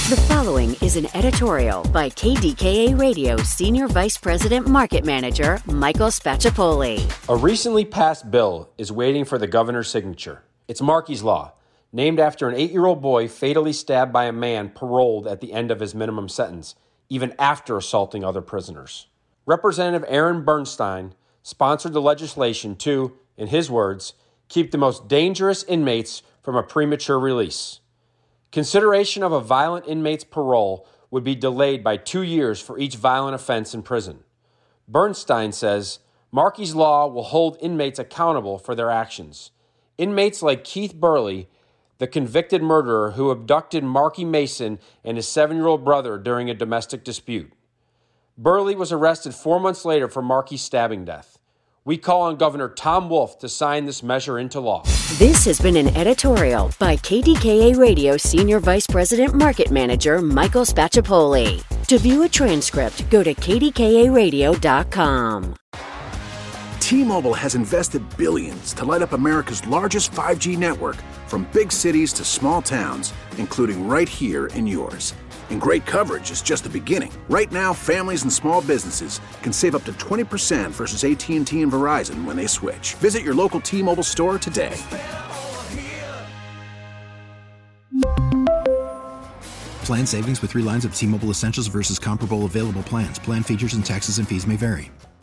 The following is an editorial by KDKA Radio Senior Vice President Market Manager Michael Spacciapoli. A recently passed bill is waiting for the governor's signature. It's Markey's Law, named after an 8-year-old boy fatally stabbed by a man paroled at the end of his minimum sentence, even after assaulting other prisoners. Representative Aaron Bernstein sponsored the legislation to, in his words, keep the most dangerous inmates from a premature release. Consideration of a violent inmate's parole would be delayed by 2 years for each violent offense in prison. Bernstein says Markey's Law will hold inmates accountable for their actions. Inmates like Keith Burley, the convicted murderer who abducted Markey Mason and his 7-year-old brother during a domestic dispute. Burley was arrested 4 months later for Markey's stabbing death. We call on Governor Tom Wolf to sign this measure into law. This has been an editorial by KDKA Radio Senior Vice President Market Manager Michael Spacciapoli. To view a transcript, go to kdkaradio.com. T-Mobile has invested billions to light up America's largest 5G network, from big cities to small towns, including right here in yours. And great coverage is just the beginning. Right now, families and small businesses can save up to 20% versus AT&T and Verizon when they switch. Visit your local T-Mobile store today. Plan savings with 3 lines of T-Mobile Essentials versus comparable available plans. Plan features and taxes and fees may vary.